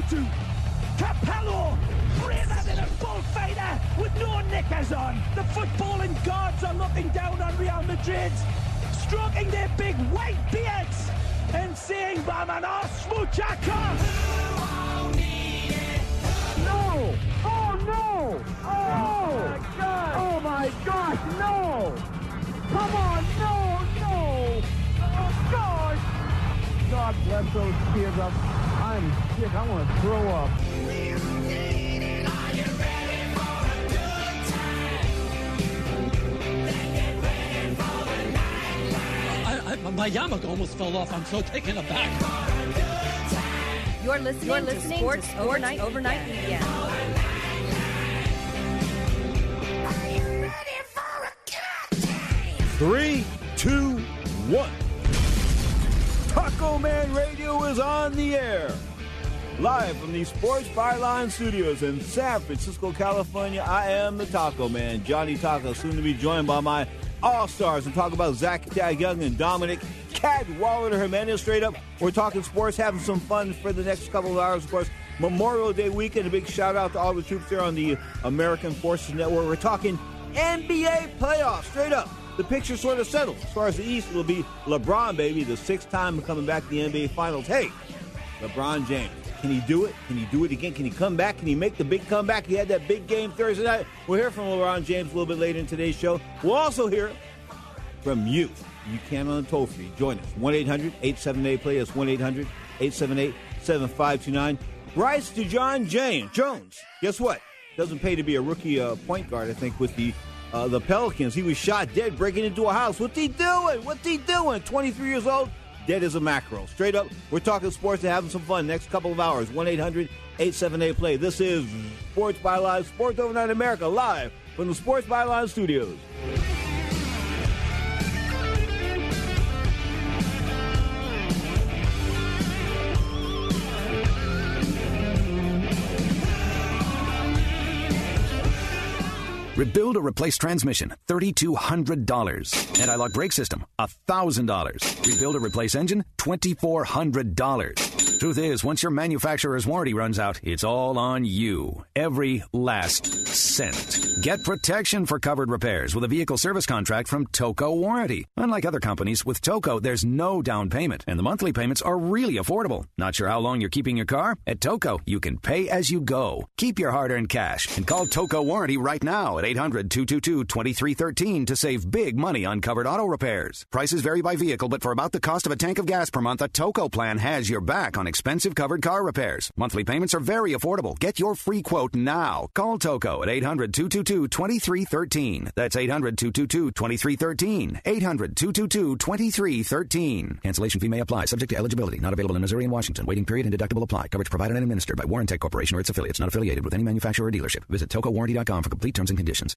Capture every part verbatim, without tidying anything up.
to Capello, braver than a bullfighter with no knickers on. The footballing gods are looking down on Real Madrid, stroking their big white beards and saying, "Vámonos, muchachos!" No! Oh no! Oh my God! Oh my gosh! No! Come on! No! No! Oh gosh! God bless those kids. I'm, I'm sick. I want to throw up. I, I, my yarmulke almost fell off. I'm so taken aback. You're listening, You're listening to Sports, to sports Overnight, Overnight Weekend. Three, two, one. Taco Man Radio is on the air. Live from the Sports Byline Studios in San Francisco, California, I am the Taco Man, Johnny Taco, soon to be joined by my All-Stars and talk about Zach Tag Young and Dominic Cadwallader Jimenez straight up. We're talking sports, having some fun for the next couple of hours. Of course, Memorial Day weekend, a big shout-out to all the troops there on the American Forces Network. We're talking N B A playoffs, straight up. The picture sort of settled. As far as the East, it'll be LeBron, baby, the sixth time coming back to the N B A Finals. Hey, LeBron James, can he do it? Can he do it again? Can he come back? Can he make the big comeback? He had that big game Thursday night. We'll hear from LeBron James a little bit later in today's show. We'll also hear from you. You can on the toll-free. Join us. one eight hundred eight seven eight play. That's one eight hundred eight seven eight seven five two nine. Bryce to John James. Jones, guess what? Doesn't pay to be a rookie uh, point guard, I think, with the Uh, the Pelicans. He was shot dead breaking into a house. What's he doing? What's he doing? twenty-three years old, dead as a mackerel. Straight up, we're talking sports and having some fun next couple of hours. one eight hundred eight seven eight play. This is Sports Byline, Sports Overnight America, live from the Sports Byline Studios. Rebuild or replace transmission, three thousand two hundred dollars. Anti-lock brake system, one thousand dollars. Rebuild or replace engine, two thousand four hundred dollars. Truth is, once your manufacturer's warranty runs out, it's all on you. Every last cent. Get protection for covered repairs with a vehicle service contract from Toco Warranty. Unlike other companies, with Toco, there's no down payment, and the monthly payments are really affordable. Not sure how long you're keeping your car? At Toco, you can pay as you go. Keep your hard-earned cash and call Toco Warranty right now at eight hundred two two two two three one three to save big money on covered auto repairs. Prices vary by vehicle, but for about the cost of a tank of gas per month, a Toco plan has your back on expensive covered car repairs. Monthly payments are very affordable. Get your free quote now. Call Toco at eight hundred two two two two three one three. That's eight hundred two two two two three one three. eight hundred two two two two three one three. Cancellation fee may apply. Subject to eligibility. Not available in Missouri and Washington. Waiting period and deductible apply. Coverage provided and administered by Warrantech Corporation or its affiliates. Not affiliated with any manufacturer or dealership. Visit toco warranty dot com for complete terms and conditions.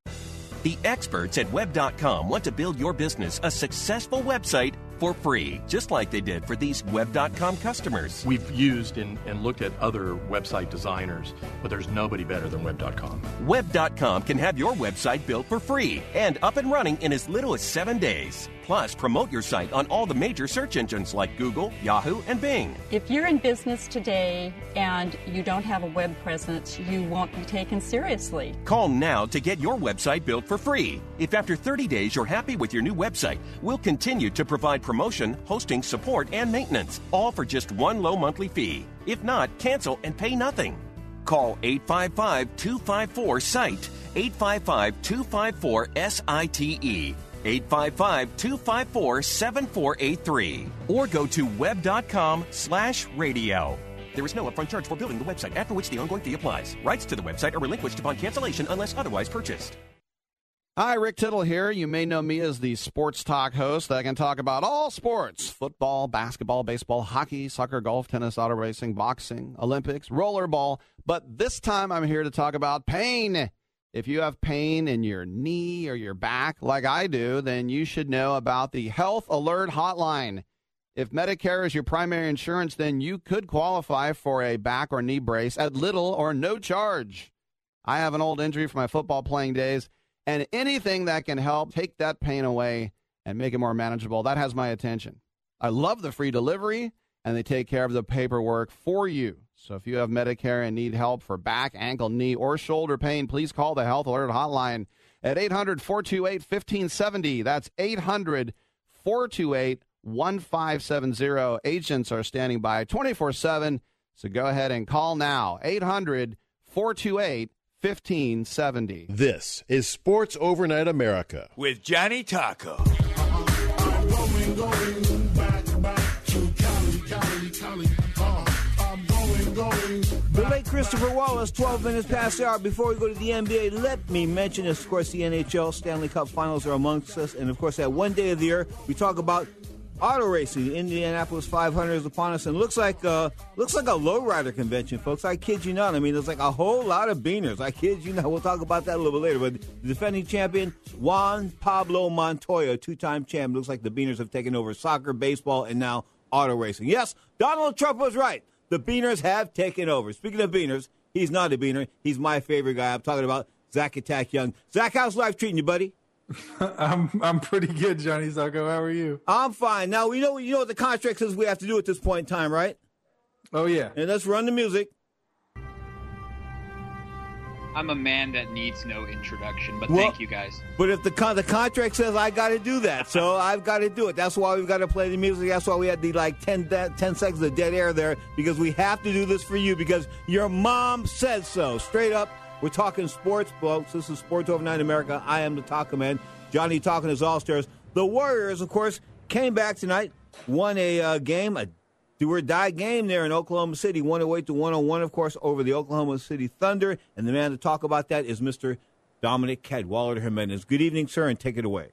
The experts at web dot com want to build your business a successful website for free, just like they did for these web dot com customers. We've used and, and looked at other website designers, but there's nobody better than web dot com. web dot com can have your website built for free and up and running in as little as seven days. Plus, promote your site on all the major search engines like Google, Yahoo, and Bing. If you're in business today and you don't have a web presence, you won't be taken seriously. Call now to get your website built for free. If after thirty days you're happy with your new website, we'll continue to provide promotion, hosting, support, and maintenance, all for just one low monthly fee. If not, cancel and pay nothing. Call eight five five two five four SITE, eight five five two five four S I T E. eight five five two five four seven four eight three, or go to web dot com slash radio. There is no upfront charge for building the website, after which the ongoing fee applies. Rights to the website are relinquished upon cancellation unless otherwise purchased. Hi, Rick Tittle here. You may know me as the Sports Talk host that can talk about all sports: football, basketball, baseball, hockey, soccer, golf, tennis, auto racing, boxing, Olympics, rollerball. But this time I'm here to talk about pain. If you have pain in your knee or your back like I do, then you should know about the Health Alert Hotline. If Medicare is your primary insurance, then you could qualify for a back or knee brace at little or no charge. I have an old injury from my football playing days, and anything that can help take that pain away and make it more manageable, that has my attention. I love the free delivery, and they take care of the paperwork for you. So if you have Medicare and need help for back, ankle, knee, or shoulder pain, please call the Health Alert Hotline at eight hundred, four two eight, one five seven zero. That's eight hundred, four two eight, one five seven zero. Agents are standing by twenty-four seven, so go ahead and call now. eight hundred, four two eight, one five seven zero. This is Sports Overnight America with Johnny Taco. I'm going, going back, back to Cali, Cali, Cali. Uh, I'm going, going The late Christopher Wallace, twelve minutes past the hour. Before we go to the N B A, let me mention, of course, the N H L Stanley Cup Finals are amongst us. And, of course, that one day of the year, we talk about auto racing. The Indianapolis five hundred is upon us, and looks like uh, looks like a lowrider convention, folks. I kid you not. I mean, there's like a whole lot of beaners. I kid you not. We'll talk about that a little bit later. But the defending champion, Juan Pablo Montoya, two-time champ. Looks like the beaners have taken over soccer, baseball, and now auto racing. Yes, Donald Trump was right. The beaners have taken over. Speaking of beaners, he's not a beaner. He's my favorite guy. I'm talking about Zach Attack Young. Zach, how's life treating you, buddy? I'm I'm pretty good, Johnny Zacco. How are you? I'm fine. Now, we know, you know what the contract says we have to do at this point in time, right? Oh, yeah. And let's run the music. I'm a man that needs no introduction, but well, thank you guys. But if the con- the contract says I got to do that, so I've got to do it. That's why we've got to play the music. That's why we had the like ten, ten seconds of dead air there, because we have to do this for you because your mom said so. Straight up, we're talking sports, folks. This is Sports Overnight America. I am the Taco Man. Johnny talking his All-Stars. The Warriors, of course, came back tonight, won a uh, game, a do-or-die game there in Oklahoma City, one oh eight to one oh one, of course, over the Oklahoma City Thunder. And the man to talk about that is Mister Dominic Cadwallader Jimenez. Good evening, sir, and take it away.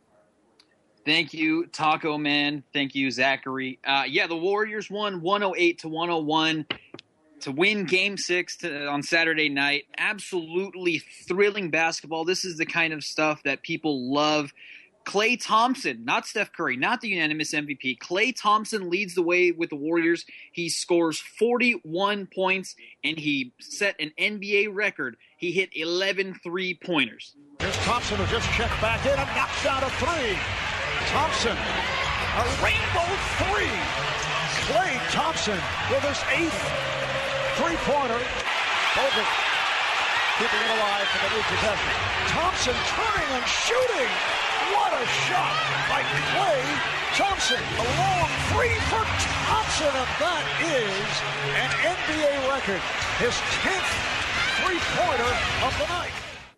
Thank you, Taco Man. Thank you, Zachary. Uh, yeah, the Warriors won one oh eight to one oh one to win Game Six to, on Saturday night. Absolutely thrilling basketball. This is the kind of stuff that people love. Klay Thompson, not Steph Curry, not the unanimous M V P. Klay Thompson leads the way with the Warriors. He scores forty-one points, and he set an N B A record. He hit eleven three-pointers. Here's Thompson, who just checked back in and knocks down a three. Thompson, a rainbow three. Klay Thompson with his eighth three-pointer. Bogut keeping it alive for the new possession. Thompson turning and shooting. What a shot by Klay Thompson. A long three for Thompson, and that is an N B A record. His tenth three-pointer of the night.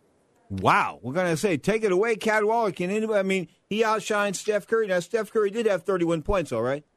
Wow. We're going to say, take it away, Cadwallader. Can anybody, I mean, he outshined Steph Curry. Now, Steph Curry did have thirty-one points, all right?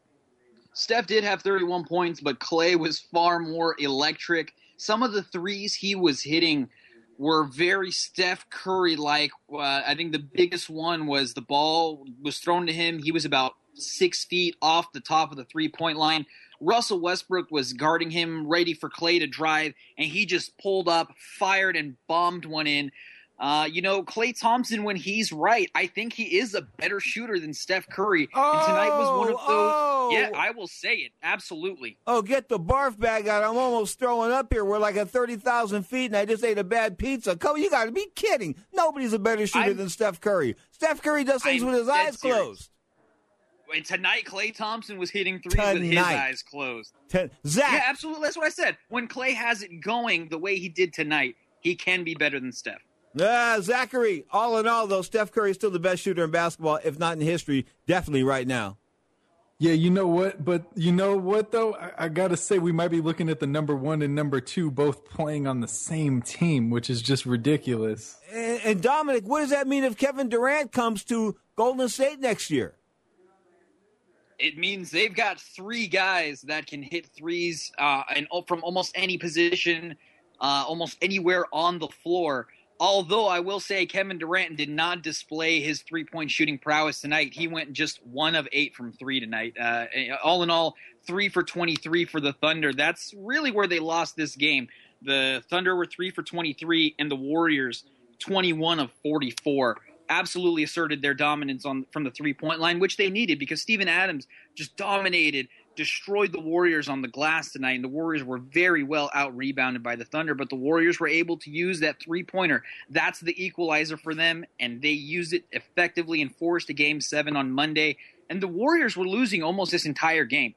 Steph did have thirty-one points, but Klay was far more electric. Some of the threes he was hitting were very Steph Curry-like. Uh, I think the biggest one was the ball was thrown to him. He was about six feet off the top of the three-point line. Russell Westbrook was guarding him, ready for Klay to drive, and he just pulled up, fired, and bombed one in. Uh, you know, Klay Thompson, when he's right, I think he is a better shooter than Steph Curry. Oh, and tonight was one of those. Oh. Yeah, I will say it. Absolutely. Oh, get the barf bag out. I'm almost throwing up here. We're like at thirty thousand feet, and I just ate a bad pizza. Come on, you got to be kidding. Nobody's a better shooter I'm, than Steph Curry. Steph Curry does things I'm with his eyes serious. closed. And tonight, Klay Thompson was hitting threes tonight. with his eyes closed. Ten- Zach. Yeah, absolutely. That's what I said. When Klay has it going the way he did tonight, he can be better than Steph. Ah, Zachary, all in all, though, Steph Curry is still the best shooter in basketball, if not in history, definitely right now. Yeah, you know what? But you know what, though? I, I got to say we might be looking at the number one and number two both playing on the same team, which is just ridiculous. And, and Dominic, what does that mean if Kevin Durant comes to Golden State next year? It means they've got three guys that can hit threes uh, and from almost any position, uh, almost anywhere on the floor. Although I will say Kevin Durant did not display his three-point shooting prowess tonight. He went just one of eight from three tonight. Uh, all in all, three for twenty-three for the Thunder. That's really where they lost this game. The Thunder were three for twenty-three, and the Warriors twenty-one of forty-four. Absolutely asserted their dominance on from the three-point line, which they needed because Steven Adams just dominated, destroyed the Warriors on the glass tonight, and the Warriors were very well out-rebounded by the Thunder, but the Warriors were able to use that three-pointer. That's the equalizer for them, and they used it effectively and forced a Game seven on Monday, and the Warriors were losing almost this entire game.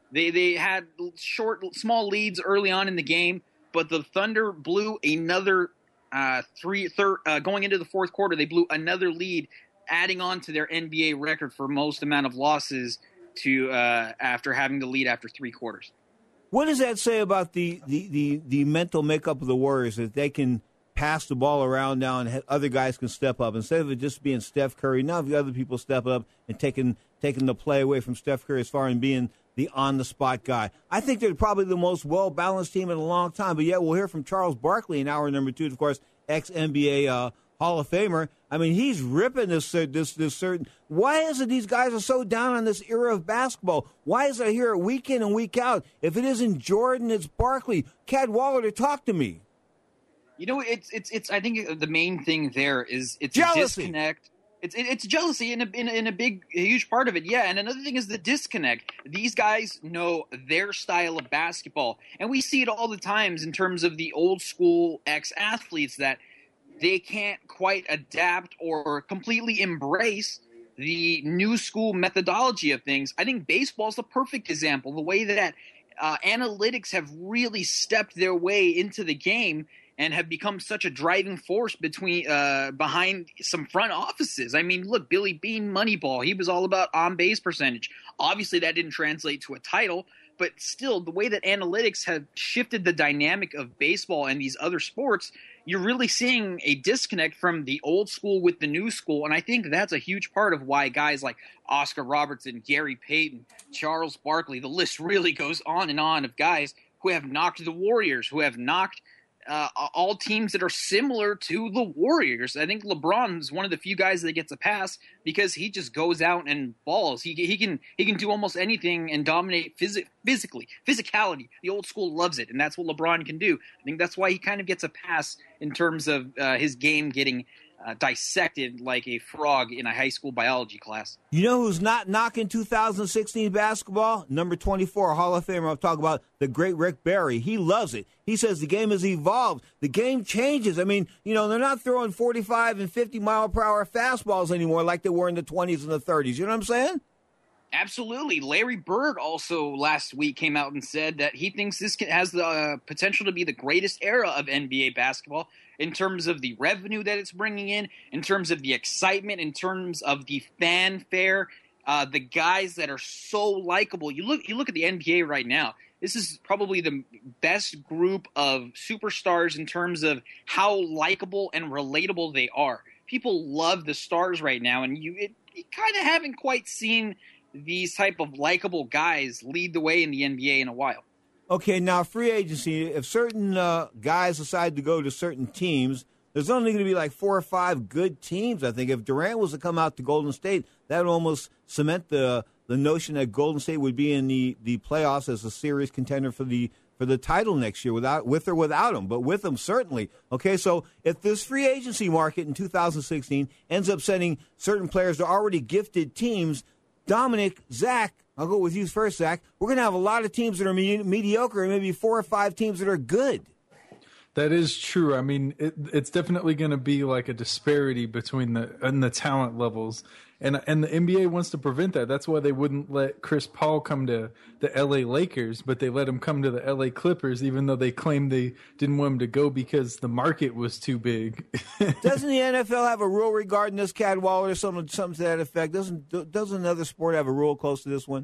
They they had short, small leads early on in the game, but the Thunder blew another uh, three. Third, uh, going into the fourth quarter, they blew another lead, adding on to their N B A record for most amount of losses to uh, after having the lead after three quarters. What does that say about the, the, the, the mental makeup of the Warriors, that they can pass the ball around now and other guys can step up? Instead of it just being Steph Curry, now the other people step up and taking taking the play away from Steph Curry as far as being the on-the-spot guy. I think they're probably the most well-balanced team in a long time, but yet we'll hear from Charles Barkley in hour number two, of course, ex-N B A uh, Hall of Famer. I mean, he's ripping this this this certain. Why is it these guys are so down on this era of basketball? Why is I hear it week in and week out? If it isn't Jordan, it's Barkley. Cadwallader, to talk to me. You know, it's it's it's. I think the main thing there is it's jealousy. A disconnect. It's it, it's jealousy in a, in a in a big a huge part of it. Yeah, and another thing is the disconnect. These guys know their style of basketball, and we see it all the times in terms of the old school ex-athletes that they can't quite adapt or completely embrace the new school methodology of things. I think baseball is the perfect example. The way that uh, analytics have really stepped their way into the game and have become such a driving force between uh, behind some front offices. I mean, look, Billy Beane, Moneyball, he was all about on-base percentage. Obviously, that didn't translate to a title, but still, the way that analytics have shifted the dynamic of baseball and these other sports, you're really seeing a disconnect from the old school with the new school, and I think that's a huge part of why guys like Oscar Robertson, Gary Payton, Charles Barkley, the list really goes on and on of guys who have knocked the Warriors, who have knocked Uh, all teams that are similar to the Warriors. I think LeBron is one of the few guys that gets a pass because he just goes out and balls. He he can he can do almost anything and dominate phys- physically. Physicality. The old school loves it, and that's what LeBron can do. I think that's why he kind of gets a pass in terms of uh, his game getting uh, dissected like a frog in a high school biology class. You know who's not knocking two thousand sixteen basketball? Number twenty-four, Hall of Famer. I'm talking about the great Rick Barry. He loves it. He says the game has evolved. The game changes. I mean, you know, they're not throwing forty-five and fifty mile per hour fastballs anymore like they were in the twenties and the thirties. You know what I'm saying? Absolutely. Larry Bird also last week came out and said that he thinks this has the uh, potential to be the greatest era of N B A basketball in terms of the revenue that it's bringing in, in terms of the excitement, in terms of the fanfare, uh, the guys that are so likable. You look, you look at the N B A right now. This is probably the best group of superstars in terms of how likable and relatable they are. People love the stars right now, and you, it, you kind of haven't quite seen these type of likable guys lead the way in the N B A in a while. Okay, now free agency, if certain uh, guys decide to go to certain teams, there's only going to be like four or five good teams, I think. If Durant was to come out to Golden State, that would almost cement the the notion that Golden State would be in the, the playoffs as a serious contender for the for the title next year, without with or without him, but with him certainly. Okay, so if this free agency market in two thousand sixteen ends up sending certain players to already gifted teams, Dominic, Zach, I'll go with you first, Zach. We're going to have a lot of teams that are me- mediocre and maybe four or five teams that are good. That is true. I mean, it, it's definitely going to be like a disparity between the and the talent levels, and and the N B A wants to prevent that. That's why they wouldn't let Chris Paul come to the L A Lakers, but they let him come to the L A Clippers, even though they claimed they didn't want him to go because the market was too big. Doesn't the N F L have a rule regarding this, Cadwallader, or something, something to that effect? Doesn't doesn't another sport have a rule close to this one?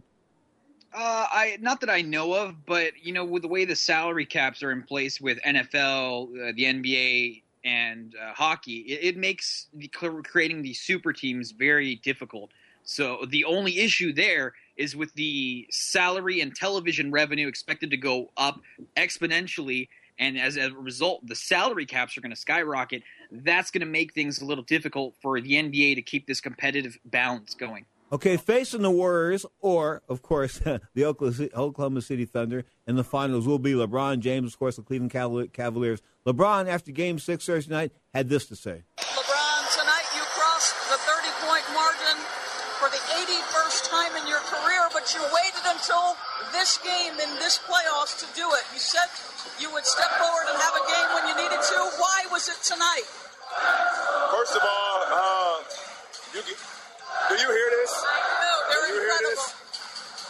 Uh, I not that I know of, but you know, with the way the salary caps are in place with N F L, uh, the N B A, and uh, hockey, it, it makes the, creating these super teams very difficult. So the only issue there is with the salary and television revenue expected to go up exponentially, and as a result, the salary caps are going to skyrocket. That's going to make things a little difficult for the N B A to keep this competitive balance going. Okay, facing the Warriors or, of course, the Oklahoma City Thunder in the finals will be LeBron James, of course, the Cleveland Cavaliers. LeBron, after Game six Thursday night, had this to say. LeBron, tonight you crossed the thirty-point margin for the eighty-first time in your career, but you waited until this game in this playoffs to do it. You said you would step forward and have a game when you needed to. Why was it tonight? First of all, uh, you get... Do you hear this? No, Do you incredible. hear this?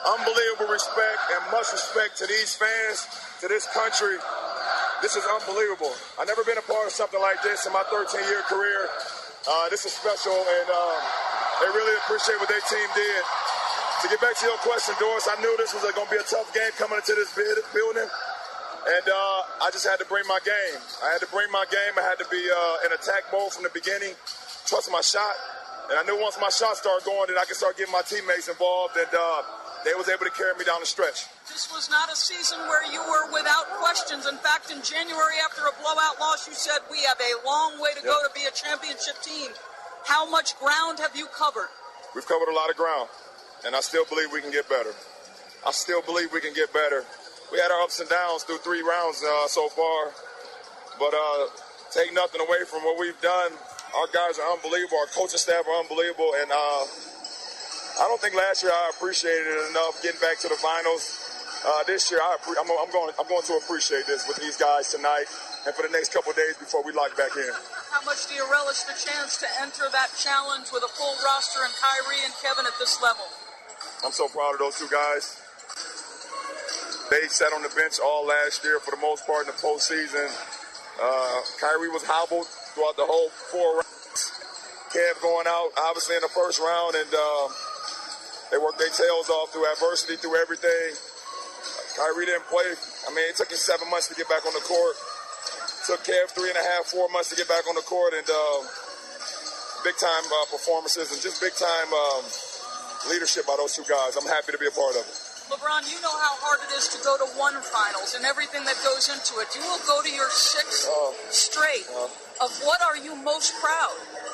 unbelievable respect and much respect to these fans, to this country. This is unbelievable. I've never been a part of something like this in my thirteen-year career. Uh, this is special, and um, they really appreciate what their team did. To get back to your question, Doris, I knew this was going to be a tough game coming into this building, and uh, I just had to bring my game. I had to bring my game. I had to be uh, in attack mode from the beginning, trust my shot, and I knew once my shot started going that I could start getting my teammates involved, and uh, they was able to carry me down the stretch. This was not a season where you were without questions. In fact, in January, after a blowout loss, you said, we have a long way to yep. go to be a championship team. How much ground have you covered? We've covered a lot of ground, and I still believe we can get better. I still believe we can get better. We had our ups and downs through three rounds uh, so far, but uh, take nothing away from what we've done. Our guys are unbelievable. Our coaching staff are unbelievable, and uh, I don't think last year I appreciated it enough getting back to the finals. Uh, this year, I, I'm, I'm, going, I'm going to appreciate this with these guys tonight and for the next couple of days before we lock back in. How much do you relish the chance to enter that challenge with a full roster and Kyrie and Kevin at this level? I'm so proud of those two guys. They sat on the bench all last year for the most part in the postseason. Uh, Kyrie was hobbled throughout the whole four rounds. Kev going out, obviously, in the first round, and uh, they worked their tails off through adversity, through everything. Kyrie didn't play. I mean, it took him seven months to get back on the court. It took Kev three and a half, four months to get back on the court, and uh, big-time uh, performances and just big-time um, leadership by those two guys. I'm happy to be a part of it. LeBron, you know how hard it is to go to one finals and everything that goes into it. You will go to your sixth uh, straight. Uh, of what are you most proud?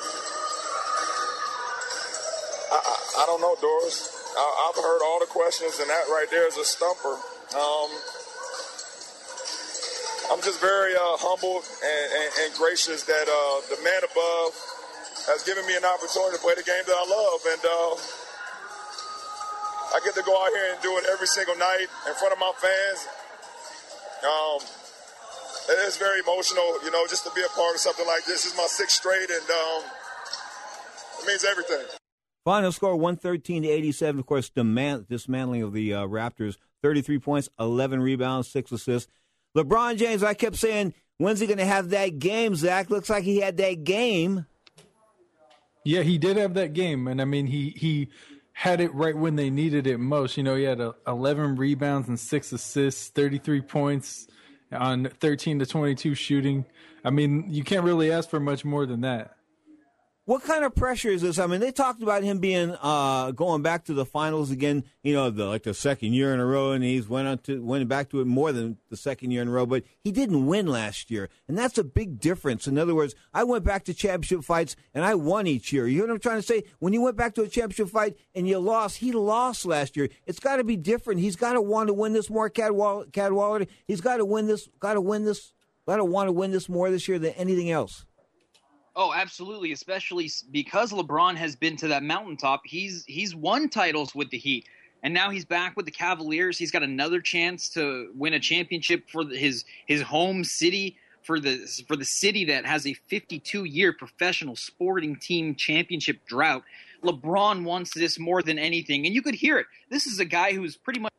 I, I, I don't know, Doris. I, I've heard all the questions, and that right there is a stumper. Um, I'm just very uh, humbled and, and, and gracious that uh, the man above has given me an opportunity to play the game that I love, and uh, I get to go out here and do it every single night in front of my fans. Um, it is very emotional, you know, just to be a part of something like this. This is my sixth straight, and um, it means everything. Final score one thirteen to eighty-seven. Of course, demand, dismantling of the uh, Raptors. thirty-three points, eleven rebounds, six assists. LeBron James, I kept saying, when's he going to have that game, Zach? Looks like he had that game. Yeah, he did have that game. And, I mean, he, he had it right when they needed it most. You know, he had a, eleven rebounds and six assists, thirty-three points on thirteen to twenty-two shooting. I mean, you can't really ask for much more than that. What kind of pressure is this? I mean, they talked about him being uh, going back to the finals again, you know, the, like the second year in a row, and he's went on to went back to it more than the second year in a row. But he didn't win last year, and that's a big difference. In other words, I went back to championship fights, and I won each year. You know what I'm trying to say? When you went back to a championship fight and you lost, he lost last year. It's got to be different. He's got to want to win this more, Cadwallader. Cadwallader. He's got to win this. Got to win this. Got to want to win this more this year than anything else. Oh, absolutely, especially because LeBron has been to that mountaintop. He's he's won titles with the Heat, and now he's back with the Cavaliers. He's got another chance to win a championship for his his home city, for the for the city that has a fifty-two year professional sporting team championship drought. LeBron wants this more than anything, and you could hear it. This is a guy who's pretty much.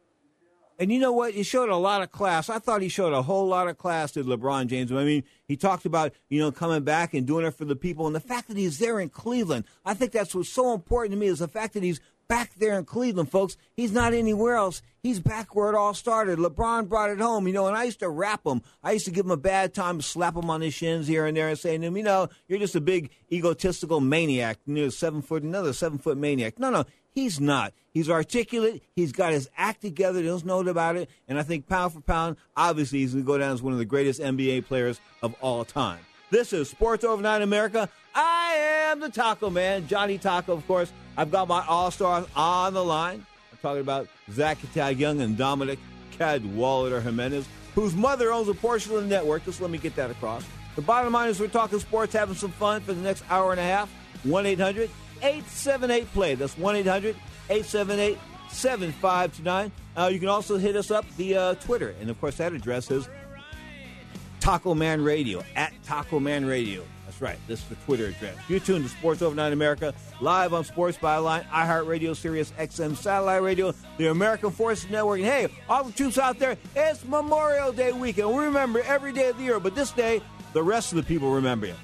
And you know what? He showed a lot of class. I thought he showed a whole lot of class to LeBron James. I mean, he talked about, you know, coming back and doing it for the people. And the fact that he's there in Cleveland, I think that's what's so important to me is the fact that he's back there in Cleveland, folks. He's not anywhere else. He's back where it all started. LeBron brought it home, you know, and I used to rap him. I used to give him a bad time, slap him on his shins here and there and saying to him, you know, you're just a big egotistical maniac, you know, seven foot, another seven foot maniac. No, no, he's not. He's articulate. He's got his act together. There's no doubt about it. And I think pound for pound, obviously, he's going to go down as one of the greatest N B A players of all time. This is Sports Overnight America. I am the Taco Man, Johnny Taco, of course. I've got my all-stars on the line. I'm talking about Zach Young and Dominic Cadwallader Jimenez, whose mother owns a portion of the network. Just let me get that across. The bottom line is we're talking sports, having some fun for the next hour and a half. one eight hundred eight seven eight play. That's one eight hundred eight seven eight seven five two nine. Uh, you can also hit us up via Twitter. And, of course, that address is Taco Man Radio, at Taco Man Radio. That's That's right. This is the Twitter address. You're tuned to Sports Overnight America, live on Sports Byline, iHeartRadio, Sirius X M, Satellite Radio, the American Forces Network. And hey, all the troops out there, it's Memorial Day weekend. We remember every day of the year, but this day, the rest of the people remember you.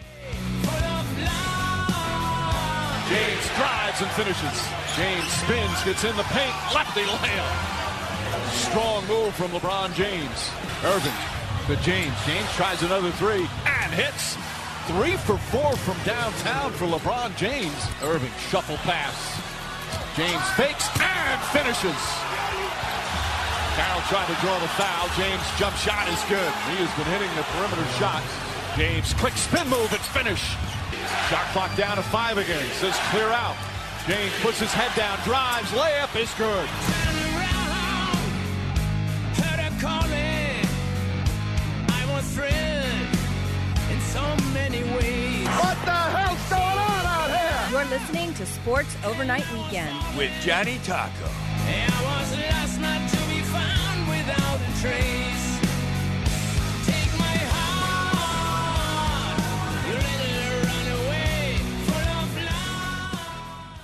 James drives and finishes. James spins, gets in the paint, lefty layup. Strong move from LeBron James. Irving to James. James tries another three and hits. Three for four from downtown for LeBron James. Irving shuffle pass. James fakes and finishes. Carroll trying to draw the foul. James' jump shot is good. He has been hitting the perimeter shots. James, quick spin move, it's finish. Shot clock down to five again. Says clear out. James puts his head down, drives, layup is good. What the hell's going on out here? You're listening to Sports Overnight Weekend with Johnny Taco. Hey, I was last night to be found without a trace. Take my heart, you let it run away, full of love.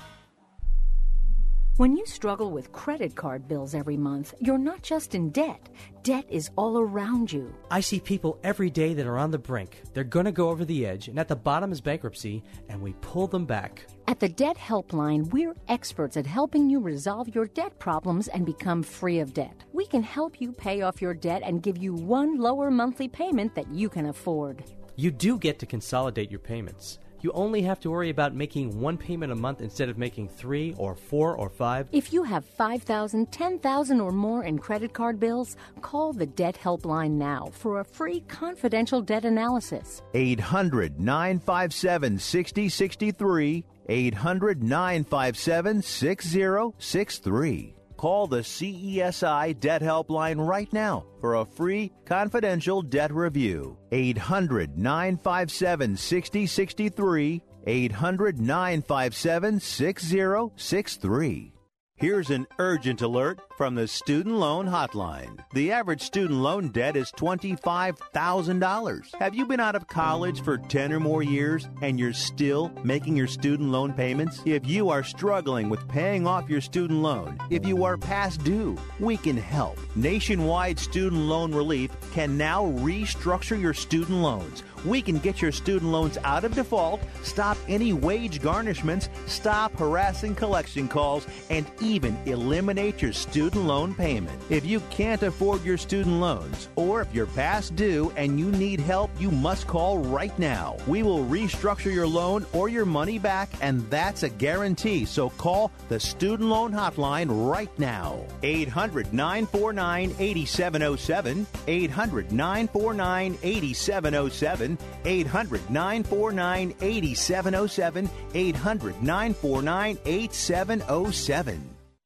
When you struggle with credit card bills every month, you're not just in debt. Debt is all around you. I see people every day that are on the brink. They're going to go over the edge, and at the bottom is bankruptcy, and we pull them back. At the Debt Helpline, we're experts at helping you resolve your debt problems and become free of debt. We can help you pay off your debt and give you one lower monthly payment that you can afford. You do get to consolidate your payments. You only have to worry about making one payment a month instead of making three or four or five. If you have five thousand dollars, ten thousand dollars or more in credit card bills, call the Debt Helpline now for a free confidential debt analysis. eight hundred, nine five seven, six zero six three. eight hundred, nine five seven, six zero six three. Call the C E S I Debt Helpline right now for a free confidential debt review. eight hundred, nine five seven, six zero six three. eight hundred, nine five seven, six zero six three. Here's an urgent alert from the Student Loan Hotline. The average student loan debt is twenty-five thousand dollars. Have you been out of college for ten or more years and you're still making your student loan payments? If you are struggling with paying off your student loan, if you are past due, we can help. Nationwide Student Loan Relief can now restructure your student loans. We can get your student loans out of default, stop any wage garnishments, stop harassing collection calls, and even eliminate your student loan payment. If you can't afford your student loans, or if you're past due and you need help, you must call right now. We will restructure your loan or your money back, and that's a guarantee. So call the Student Loan Hotline right now. eight hundred, nine four nine, eight seven zero seven. eight hundred, nine four nine, eight seven zero seven. eight hundred, nine four nine, eight seven zero seven. eight hundred, nine four nine, eight seven zero seven.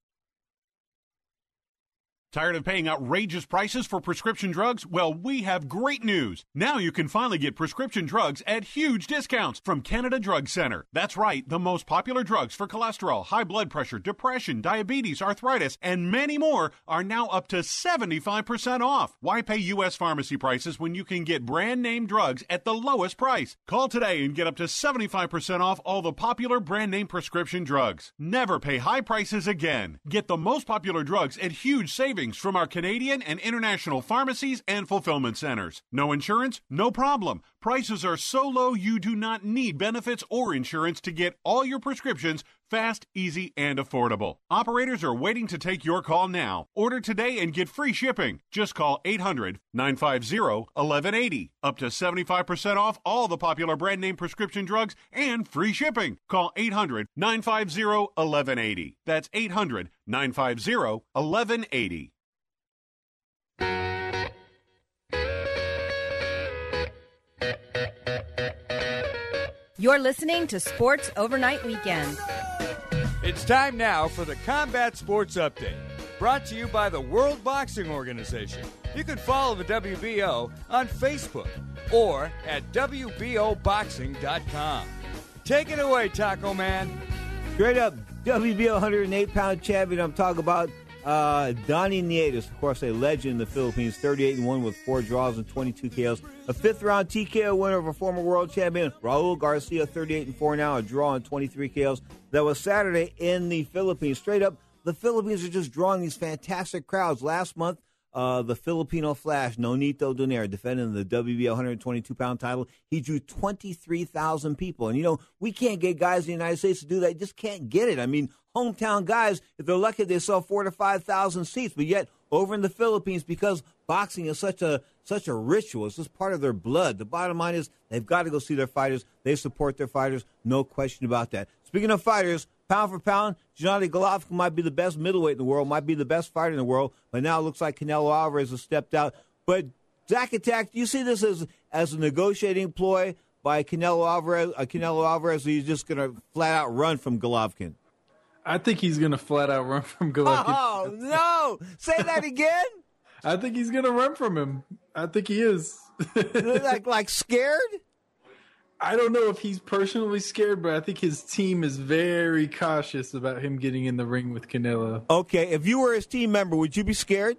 Tired of paying outrageous prices for prescription drugs? Well, we have great news. Now you can finally get prescription drugs at huge discounts from Canada Drug Center. That's right, the most popular drugs for cholesterol, high blood pressure, depression, diabetes, arthritis, and many more are now up to seventy-five percent off. Why pay U S pharmacy prices when you can get brand name drugs at the lowest price? Call today and get up to seventy-five percent off all the popular brand name prescription drugs. Never pay high prices again. Get the most popular drugs at huge savings from our Canadian and international pharmacies and fulfillment centers. No insurance? No problem. Prices are so low you do not need benefits or insurance to get all your prescriptions fast, easy, and affordable. Operators are waiting to take your call now. Order today and get free shipping. Just call eight hundred, nine five zero, one one eight zero. Up to seventy-five percent off all the popular brand name prescription drugs and free shipping. Call eight hundred, nine five zero, one one eight zero. That's eight hundred, nine five zero, one one eight zero. You're listening to Sports Overnight Weekend. It's time now for the Combat Sports Update, brought to you by the World Boxing Organization. You can follow the W B O on Facebook or at W B O boxing dot com. Take it away, Taco Man. Straight up, W B O one hundred eight pound champion I'm talking about, Uh, Donnie Nieves, of course, a legend in the Philippines, thirty-eight and one with four draws and twenty-two K Os. A fifth-round T K O winner over former world champion Raul Garcia, thirty-eight and four now, a draw and twenty-three K Os. That was Saturday in the Philippines. Straight up, the Philippines are just drawing these fantastic crowds. Last month, uh, the Filipino Flash, Nonito Donaire, defending the W B O one twenty-two pound title, he drew twenty-three thousand people. And, you know, we can't get guys in the United States to do that. Just can't get it. I mean, hometown guys, if they're lucky, they sell four to five thousand seats. But yet, over in the Philippines, because boxing is such a such a ritual, it's just part of their blood. The bottom line is they've got to go see their fighters. They support their fighters, no question about that. Speaking of fighters, pound for pound, Gennady Golovkin might be the best middleweight in the world, might be the best fighter in the world, but now it looks like Canelo Alvarez has stepped out. But Zach Attack, do you see this as as a negotiating ploy by Canelo Alvarez? Uh, Canelo Alvarez, or he's just going to flat out run from Golovkin? I think he's going to flat out run from Golovkin. Oh, no. Say that again? I think he's going to run from him. I think he is. like, like scared? I don't know if he's personally scared, but I think his team is very cautious about him getting in the ring with Canelo. Okay, if you were his team member, would you be scared?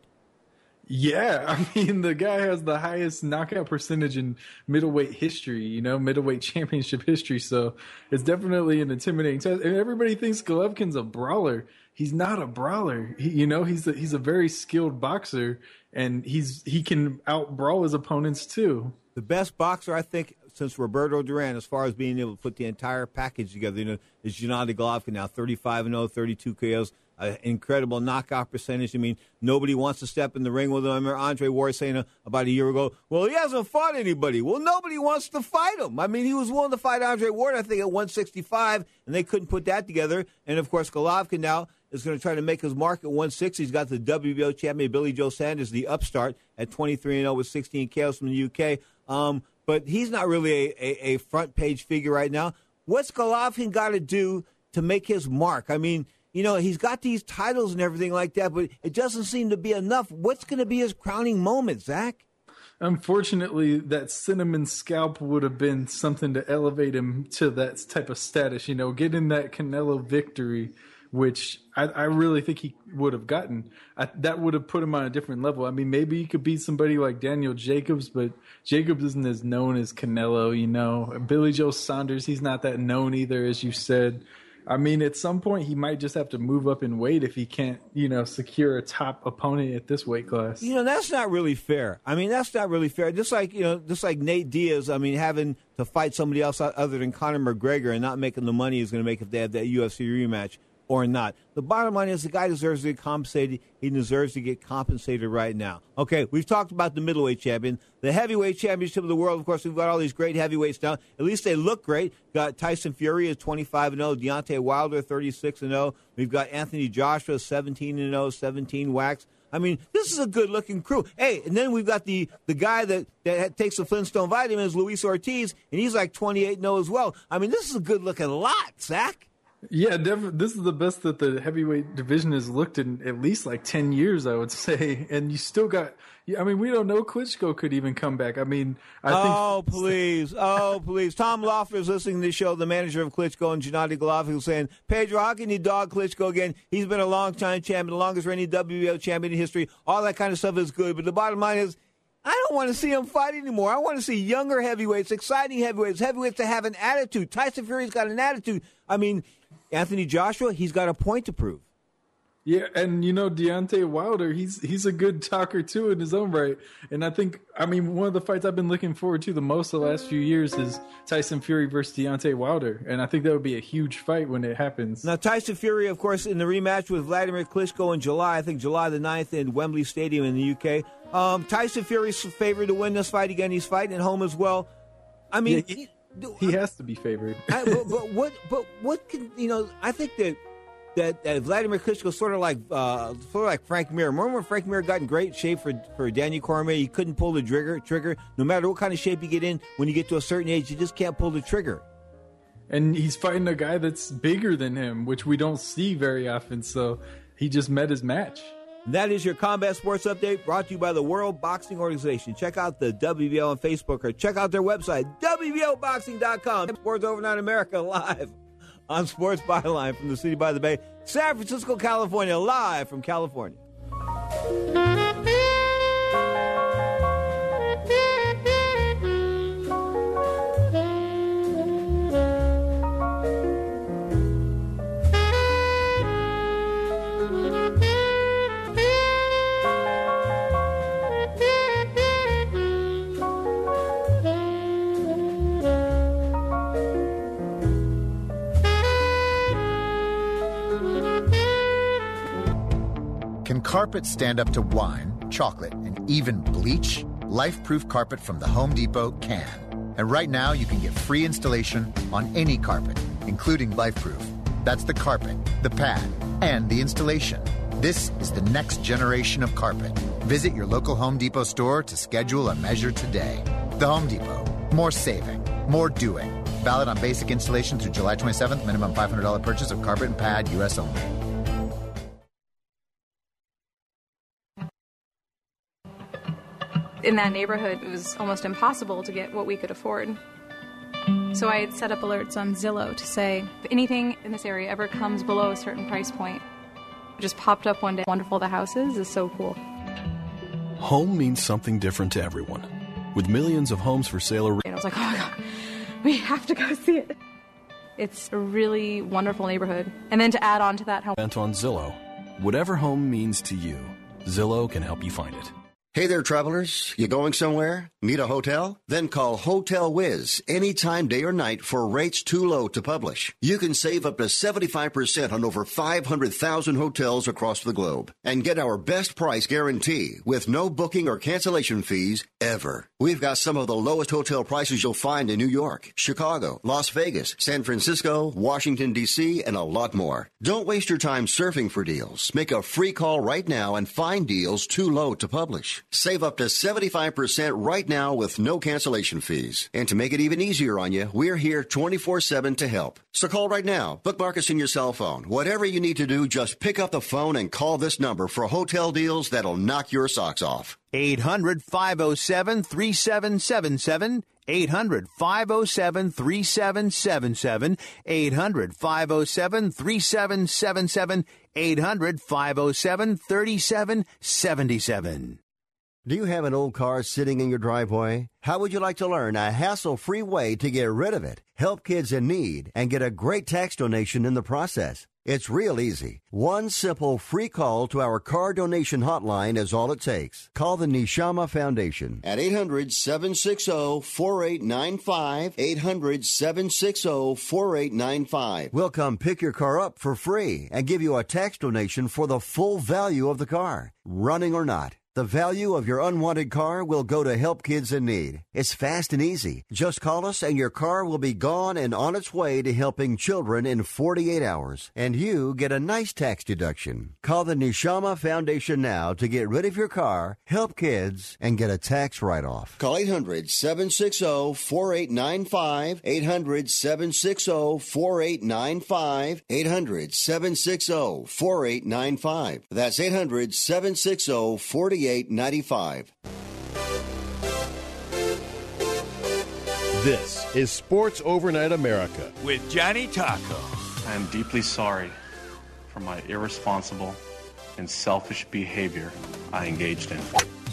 Yeah, I mean, the guy has the highest knockout percentage in middleweight history, you know, middleweight championship history. So it's definitely an intimidating test. And everybody thinks Golovkin's a brawler. He's not a brawler. He, you know, he's a, he's a very skilled boxer, and he's he can out-brawl his opponents, too. The best boxer, I think, since Roberto Duran, as far as being able to put the entire package together, you know, is Gennady Golovkin now, thirty-five and oh, thirty-two K Os. An incredible knockout percentage. I mean, nobody wants to step in the ring with him. I remember Andre Ward saying uh, about a year ago, well, he hasn't fought anybody. Well, nobody wants to fight him. I mean, he was willing to fight Andre Ward, I think, at one sixty-five, and they couldn't put that together. And, of course, Golovkin now is going to try to make his mark at one sixty. He's got the W B O champion, Billy Joe Sanders, the upstart, at twenty-three and oh with sixteen K Os from the U K. Um, but he's not really a, a, a front-page figure right now. What's Golovkin got to do to make his mark? I mean, you know, he's got these titles and everything like that, but it doesn't seem to be enough. What's going to be his crowning moment, Zach? Unfortunately, that cinnamon scalp would have been something to elevate him to that type of status, you know, getting that Canelo victory, which I, I really think he would have gotten. I, that would have put him on a different level. I mean, maybe he could beat somebody like Daniel Jacobs, but Jacobs isn't as known as Canelo, you know. Billy Joe Saunders, he's not that known either, as you said. I mean, at some point, he might just have to move up in weight if he can't, you know, secure a top opponent at this weight class. You know, that's not really fair. I mean, that's not really fair. Just like, you know, just like Nate Diaz, I mean, having to fight somebody else other than Conor McGregor and not making the money he's going to make if they have that U F C rematch or not. The bottom line is the guy deserves to get compensated. He deserves to get compensated right now. Okay, we've talked about the middleweight champion. The heavyweight championship of the world, of course, we've got all these great heavyweights now. At least they look great. Got Tyson Fury at twenty-five and oh, Deontay Wilder thirty-six and oh. We've got Anthony Joshua seventeen and oh, seventeen wax. I mean, this is a good-looking crew. Hey, and then we've got the, the guy that, that takes the Flintstone vitamins, Luis Ortiz, and he's like twenty-eight and oh as well. I mean, this is a good-looking lot, Zach. Yeah, definitely. This is the best that the heavyweight division has looked in at least like ten years, I would say. And you still got, I mean, we don't know Klitschko could even come back. I mean, I think. Oh, please. Oh, please. Tom Loeffler is listening to the show, the manager of Klitschko and Gennady Golovkin, saying, Pedro, how can you dog Klitschko again? He's been a long-time champion, the longest reigning W B O champion in history. All that kind of stuff is good. But the bottom line is, I don't want to see him fight anymore. I want to see younger heavyweights, exciting heavyweights, heavyweights that have an attitude. Tyson Fury's got an attitude. I mean, Anthony Joshua, he's got a point to prove. Yeah, and, you know, Deontay Wilder, he's he's a good talker, too, in his own right. And I think, I mean, one of the fights I've been looking forward to the most the last few years is Tyson Fury versus Deontay Wilder. And I think that would be a huge fight when it happens. Now, Tyson Fury, of course, in the rematch with Vladimir Klitschko in July, I think July the ninth in Wembley Stadium in the U K. Um, Tyson Fury's favored to win this fight again. He's fighting at home as well. I mean... Yeah, he, he has to be favored. I, but, but what? But what can you know? I think that that, that Vladimir Klitschko is sort of like uh, sort of like Frank Mir. Remember when Frank Mir got in great shape for for Daniel Cormier? He couldn't pull the trigger. Trigger. No matter what kind of shape you get in, when you get to a certain age, you just can't pull the trigger. And he's fighting a guy that's bigger than him, which we don't see very often. So he just met his match. That is your Combat Sports Update, brought to you by the World Boxing Organization. Check out the W B O on Facebook, or check out their website, W B O boxing dot com. Sports Overnight America live on Sports Byline from the city by the bay. San Francisco, California, live from California. Can carpet stand up to wine, chocolate, and even bleach? Life-proof carpet from the Home Depot can. And right now, you can get free installation on any carpet, including Life-proof. That's the carpet, the pad, and the installation. This is the next generation of carpet. Visit your local Home Depot store to schedule a measure today. The Home Depot. More saving. More doing. Valid on basic installation through July twenty-seventh. Minimum five hundred dollars purchase of carpet and pad, U S only. In that neighborhood, it was almost impossible to get what we could afford. So I had set up alerts on Zillow to say, if anything in this area ever comes below a certain price point, it just popped up one day. Wonderful the house is, is so cool. Home means something different to everyone. With millions of homes for sale or... And I was like, oh my God, we have to go see it. It's a really wonderful neighborhood. And then to add on to that, how... ...on Zillow. Whatever home means to you, Zillow can help you find it. Hey there, travelers. You going somewhere? Need a hotel? Then call Hotel Wiz anytime, day or night, for rates too low to publish. You can save up to seventy-five percent on over five hundred thousand hotels across the globe. And get our best price guarantee with no booking or cancellation fees ever. We've got some of the lowest hotel prices you'll find in New York, Chicago, Las Vegas, San Francisco, Washington, D C, and a lot more. Don't waste your time surfing for deals. Make a free call right now and find deals too low to publish. Save up to seventy-five percent right now with no cancellation fees. And to make it even easier on you, we're here twenty-four seven to help. So call right now. Bookmark us in your cell phone. Whatever you need to do, just pick up the phone and call this number for hotel deals that'll knock your socks off. eight hundred, five oh seven, three seven seven seven. eight hundred, five oh seven, three seven seven seven. eight hundred, five oh seven, three seven seven seven. eight hundred, five oh seven, three seven seven seven. Do you have an old car sitting in your driveway? How would you like to learn a hassle-free way to get rid of it, help kids in need, and get a great tax donation in the process? It's real easy. One simple free call to our car donation hotline is all it takes. Call the Neshama Foundation at eight hundred, seven six zero, four eight nine five, eight hundred, seven six zero, four eight nine five. We'll come pick your car up for free and give you a tax donation for the full value of the car, running or not. The value of your unwanted car will go to help kids in need. It's fast and easy. Just call us and your car will be gone and on its way to helping children in forty-eight hours. And you get a nice tax deduction. Call the Neshama Foundation now to get rid of your car, help kids, and get a tax write-off. Call eight hundred, seven six zero, four eight nine five, eight hundred, seven six zero, four eight nine five, eight hundred, seven six zero, four eight nine five. That's eight hundred, seven six zero, four eight nine five. This is Sports Overnight America with Johnny Taco. I am deeply sorry for my irresponsible and selfish behavior I engaged in.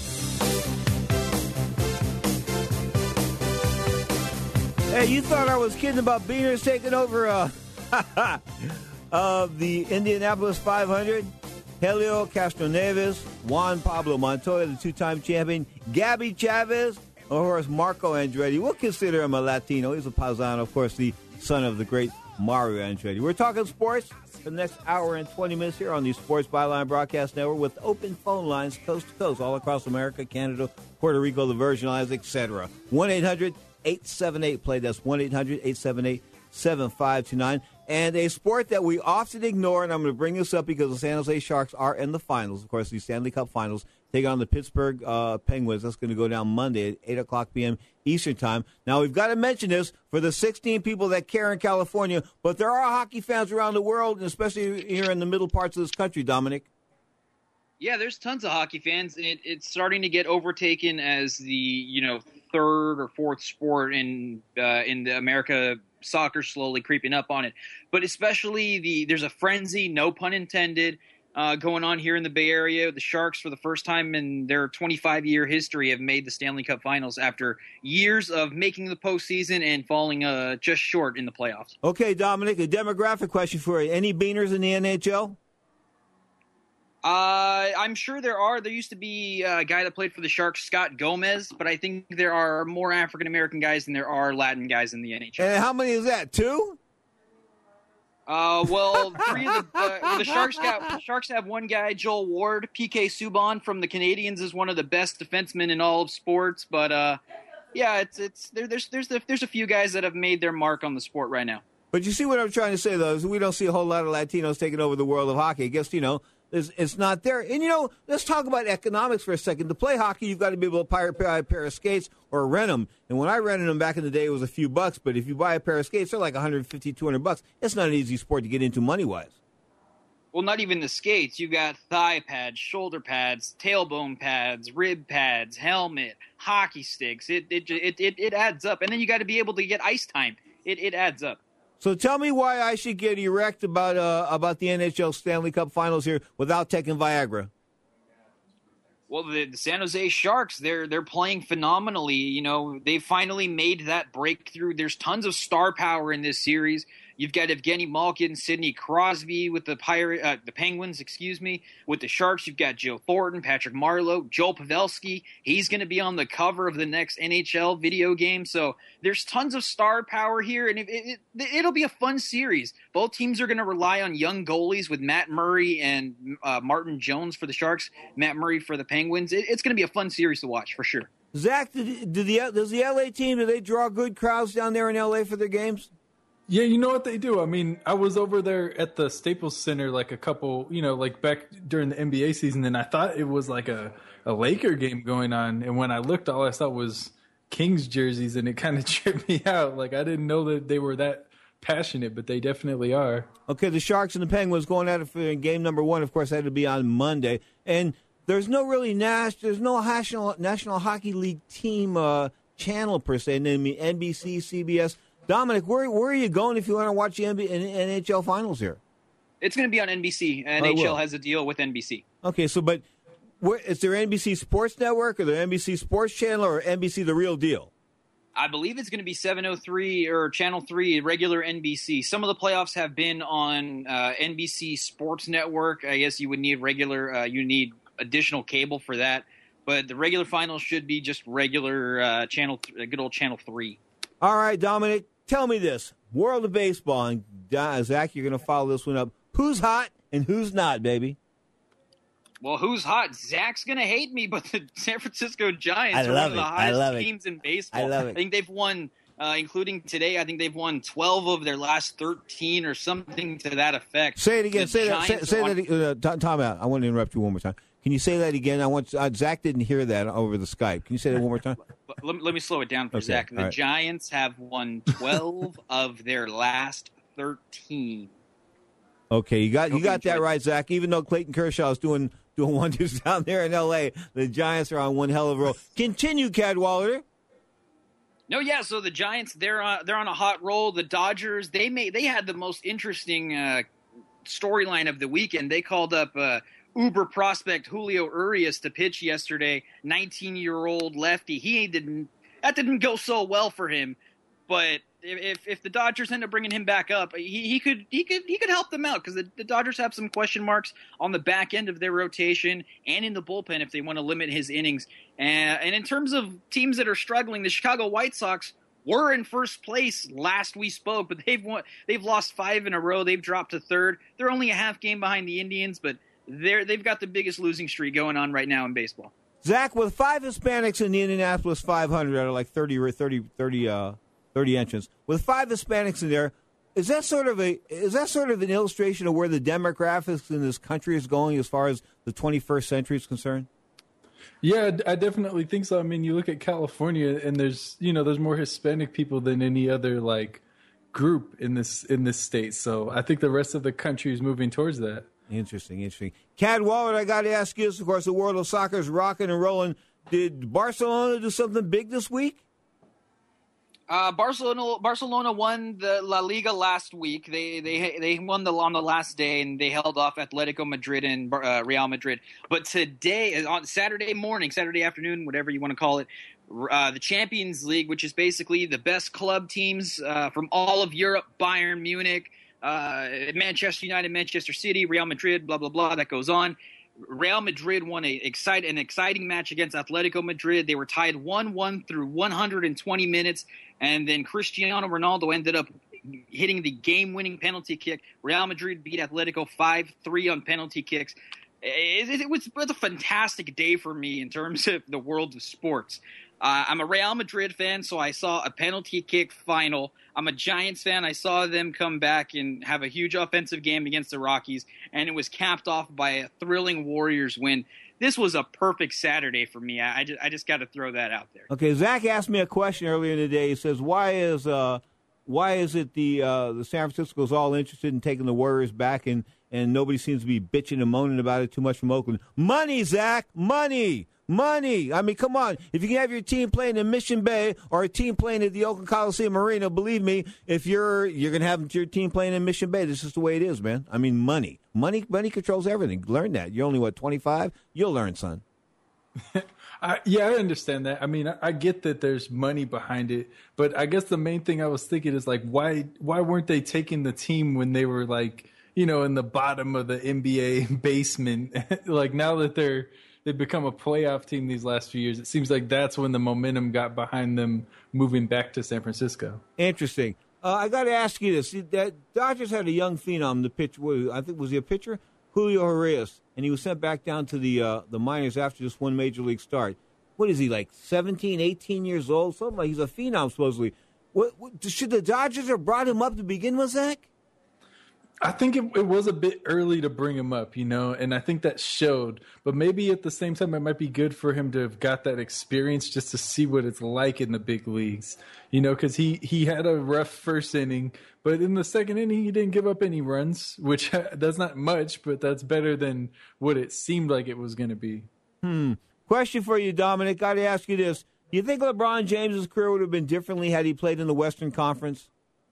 Hey, you thought I was kidding about Beaners taking over uh, uh, the Indianapolis five hundred? Helio Castroneves, Juan Pablo Montoya, the two-time champion, Gabby Chavez, of course, Marco Andretti. We'll consider him a Latino. He's a Paisano, of course, the son of the great Mario Andretti. We're talking sports for the next hour and twenty minutes here on the Sports Byline Broadcast Network with open phone lines coast to coast all across America, Canada, Puerto Rico, the Virgin Islands, et cetera. one eight hundred eight seven eight play. That's one eight hundred eight seven eight seven five two nine. And a sport that we often ignore, and I'm going to bring this up because the San Jose Sharks are in the finals, of course, the Stanley Cup Finals, taking on the Pittsburgh uh, Penguins. That's going to go down Monday at eight o'clock p.m. Eastern Time. Now, we've got to mention this for the sixteen people that care in California, but there are hockey fans around the world, and especially here in the middle parts of this country, Dominic. Yeah, there's tons of hockey fans, and it, it's starting to get overtaken as the, you know, third or fourth sport in uh, in the America soccer slowly creeping up on it. But especially the there's a frenzy, no pun intended, uh, going on here in the Bay Area. The Sharks, for the first time in their twenty-five-year history, have made the Stanley Cup Finals after years of making the postseason and falling uh, just short in the playoffs. Okay, Dominic, a demographic question for you. Any Beaners in the N H L? Uh, I'm sure there are. There used to be a guy that played for the Sharks, Scott Gomez, but I think there are more African-American guys than there are Latin guys in the N H L. And how many is that, two? Uh, well, three of the, uh, the Sharks got, the Sharks have one guy, Joel Ward. P K Subban from the Canadiens is one of the best defensemen in all of sports, but, uh, yeah, it's, it's, there, there's, there's, there's a few guys that have made their mark on the sport right now. But you see what I'm trying to say, though, is we don't see a whole lot of Latinos taking over the world of hockey. I guess, you know, It's, it's not there. And, you know, let's talk about economics for a second. To play hockey, you've got to be able to buy a pair of skates or rent them. And when I rented them back in the day, it was a few bucks. But if you buy a pair of skates, they're like one fifty, two hundred bucks. It's not an easy sport to get into money-wise. Well, not even the skates. You got thigh pads, shoulder pads, tailbone pads, rib pads, helmet, hockey sticks. It it it it, it adds up. And then you got to be able to get ice time. It it adds up. So tell me why I should get erect about uh, about the N H L Stanley Cup Finals here without taking Viagra. Well, the, the San Jose Sharks, they're they're playing phenomenally. You know, they finally made that breakthrough. There's tons of star power in this series. You've got Evgeny Malkin, Sidney Crosby with the Pirate, uh, the Penguins, excuse me. With the Sharks, you've got Joe Thornton, Patrick Marleau, Joel Pavelski. He's going to be on the cover of the next N H L video game. So there's tons of star power here, and it, it, it, it'll be a fun series. Both teams are going to rely on young goalies with Matt Murray and uh, Martin Jones for the Sharks, Matt Murray for the Penguins. It, it's going to be a fun series to watch for sure. Zach, did, did the, does the L A team, do they draw good crowds down there in L A for their games? Yeah, you know what they do. I mean, I was over there at the Staples Center like a couple, you know, like back during the N B A season, and I thought it was like a, a Laker game going on. And when I looked, all I saw was Kings jerseys, and it kind of tripped me out. Like, I didn't know that they were that passionate, but they definitely are. Okay, the Sharks and the Penguins going at it for game number one. Of course, that would be on Monday. And there's no really Nash, there's no National, National Hockey League team uh, channel per se. And then N B C, C B S. Dominic, where where are you going if you want to watch the N H L Finals here? It's going to be on N B C. N H L has a deal with N B C. Okay, so but where, is there N B C Sports Network or the N B C Sports Channel or N B C The Real Deal? I believe it's going to be seven oh three or Channel three, regular N B C. Some of the playoffs have been on uh, N B C Sports Network. I guess you would need regular, uh, you need additional cable for that. But the regular finals should be just regular uh, channel, th- good old Channel three. All right, Dominic. Tell me this, World of Baseball, and uh, Zach, you're going to follow this one up. Who's hot and who's not, baby? Well, who's hot? Zach's going to hate me, but the San Francisco Giants I are love one of the it. I love hottest it. teams in baseball. I love it. I think they've won, uh, including today, I think they've won twelve of their last thirteen or something to that effect. Say it again. The Say that. Say, Giants say are that. Uh, time out. I want to interrupt you one more time. Can you say that again? I want uh, Zach didn't hear that over the Skype. Can you say that one more time? Let, let me slow it down for Okay, Zach. The all right. Giants have won twelve of their last thirteen. Okay, you got you Hope got you that enjoyed right, Zach. Even though Clayton Kershaw is doing doing wonders down there in L A, the Giants are on one hell of a roll. Continue, Cadwallader. No, yeah. So the Giants, they're uh, they're on a hot roll. The Dodgers, they made they had the most interesting uh, storyline of the weekend. They called up uh, Uber prospect Julio Urias to pitch yesterday. nineteen-year-old lefty. He didn't that didn't go so well for him. But if if the Dodgers end up bringing him back up, he, he could he could he could help them out because the, the Dodgers have some question marks on the back end of their rotation and in the bullpen if they want to limit his innings. And, and in terms of teams that are struggling, the Chicago White Sox were in first place last we spoke, but they've won, they've lost five in a row. They've dropped to third. They're only a half game behind the Indians, but they're they've got the biggest losing streak going on right now in baseball. Zach, with five Hispanics in the Indianapolis five hundred out of like thirty or thirty, thirty, uh, thirty entrants, with five Hispanics in there, is that sort of a is that sort of an illustration of where the demographics in this country is going as far as the twenty-first century is concerned? Yeah, I definitely think so. I mean, you look at California, and there's you know there's more Hispanic people than any other like group in this in this state. So I think the rest of the country is moving towards that. Interesting, interesting. Cadwallader, I got to ask you this. Of course, the world of soccer is rocking and rolling. Did Barcelona do something big this week? Uh, Barcelona Barcelona won the La Liga last week. They they they won the on the last day, and they held off Atletico Madrid and uh, Real Madrid. But today, on Saturday morning, Saturday afternoon, whatever you want to call it, uh, the Champions League, which is basically the best club teams uh, from all of Europe, Bayern Munich, uh, Manchester United, Manchester City, Real Madrid, blah, blah, blah, that goes on. Real Madrid won a excite, an exciting match against Atletico Madrid. They were tied one one through one hundred twenty minutes, and then Cristiano Ronaldo ended up hitting the game-winning penalty kick. Real Madrid beat Atletico five three on penalty kicks. It, it, it, was, it was a fantastic day for me in terms of the world of sports. Uh, I'm a Real Madrid fan, so I saw a penalty kick final. I'm a Giants fan. I saw them come back and have a huge offensive game against the Rockies, and it was capped off by a thrilling Warriors win. This was a perfect Saturday for me. I, I just, I just got to throw that out there. Okay, Zach asked me a question earlier in the day. He says, "Why is uh, why is it the uh, the San Francisco's all interested in taking the Warriors back, and and nobody seems to be bitching and moaning about it too much from Oakland? Money, Zach, money." Money. I mean, come on. If you can have your team playing in Mission Bay or a team playing at the Oakland Coliseum Arena, believe me, if you're you're going to have your team playing in Mission Bay, this is the way it is, man. I mean, money. Money money controls everything. Learn that. You're only, what, twenty-five? You'll learn, son. I, yeah, I understand that. I mean, I, I get that there's money behind it, but I guess the main thing I was thinking is, like, why why weren't they taking the team when they were, like, you know, in the bottom of the N B A basement? Like, now that they're they've become a playoff team these last few years, it seems like that's when the momentum got behind them moving back to San Francisco. Interesting. Uh, I got to ask you this. That Dodgers had a young phenom, the pitcher. I think, was he a pitcher? Julio Urias. And he was sent back down to the uh, the minors after just one major league start. What is he, like seventeen, eighteen years old? Something like, he's a phenom, supposedly. What, what, should the Dodgers have brought him up to begin with, Zach? I think it, it was a bit early to bring him up, you know, and I think that showed. But maybe at the same time, it might be good for him to have got that experience just to see what it's like in the big leagues, you know, because he, he had a rough first inning, but in the second inning, he didn't give up any runs, which that's not much, but that's better than what it seemed like it was going to be. Hmm. Question for you, Dominic. Got to ask you this. Do you think LeBron James' career would have been differently had he played in the Western Conference?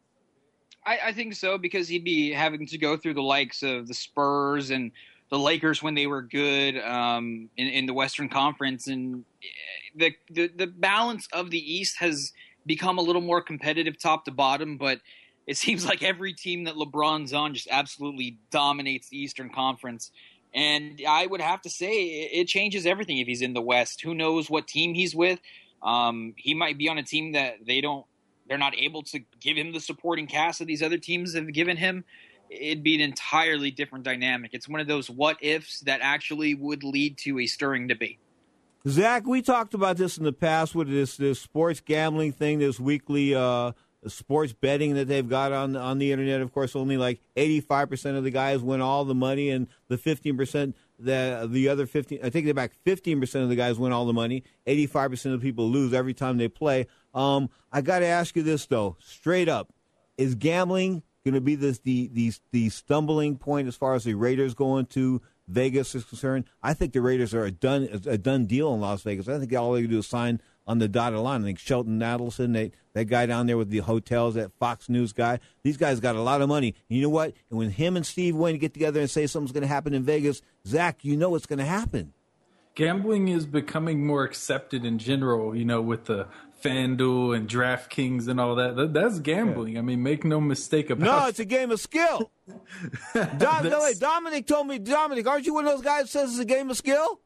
I, I think so, because he'd be having to go through the likes of the Spurs and the Lakers when they were good um, in, in the Western Conference. And the, the the balance of the East has become a little more competitive top to bottom, but it seems like every team that LeBron's on just absolutely dominates the Eastern Conference. And I would have to say it changes everything if he's in the West. Who knows what team he's with? Um, he might be on a team that they don't they're not able to give him the supporting cast that these other teams have given him. It'd be an entirely different dynamic. It's one of those what-ifs that actually would lead to a stirring debate. Zach, we talked about this in the past with this, this sports gambling thing, this weekly uh, sports betting that they've got on, on the Internet. Of course, only like eighty-five percent of the guys win all the money, and the fifteen percent, the, the other fifteen, I take it back, fifteen percent of the guys win all the money. eighty-five percent of the people lose every time they play. Um, I got to ask you this, though, straight up. Is gambling going to be this, the, the, the stumbling point as far as the Raiders going to Vegas is concerned? I think the Raiders are a done a done deal in Las Vegas. I think all they do is sign on the dotted line. I think Shelton Adelson, they, that guy down there with the hotels, that Fox News guy, these guys got a lot of money. You know what? And when him and Steve Wynn get together and say something's going to happen in Vegas, Zach, you know what's going to happen. Gambling is becoming more accepted in general, you know, with the FanDuel and DraftKings and all that. that that's gambling. Yeah. I mean, make no mistake about it. No, it's a game of skill. Dom, no, wait, Dominic told me, Dominic, aren't you one of those guys that says it's a game of skill?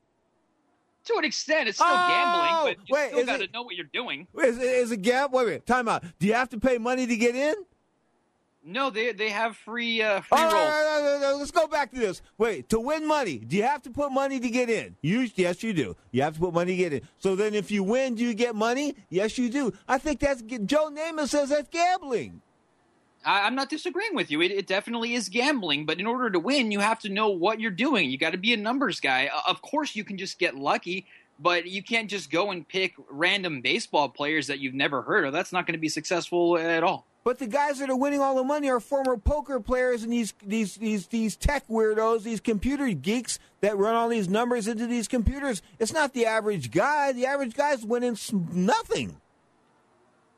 To an extent, it's still oh, gambling, but you wait, still got to it, know what you're doing. Is, is it gambling? Wait a minute, time out. Do you have to pay money to get in? No, they they have free uh, free oh, rolls. No, no, no, no, let's go back to this. Wait, to win money, do you have to put money to get in? You, yes, you do. You have to put money to get in. So then if you win, do you get money? Yes, you do. I think that's, Joe Namath says that's gambling. I, I'm not disagreeing with you. It, it definitely is gambling, but in order to win, you have to know what you're doing. You got to be a numbers guy. Uh, of course, you can just get lucky, but you can't just go and pick random baseball players that you've never heard of. That's not going to be successful at all. But the guys that are winning all the money are former poker players and these these these these tech weirdos, these computer geeks that run all these numbers into these computers. It's not the average guy. The average guy's winning nothing.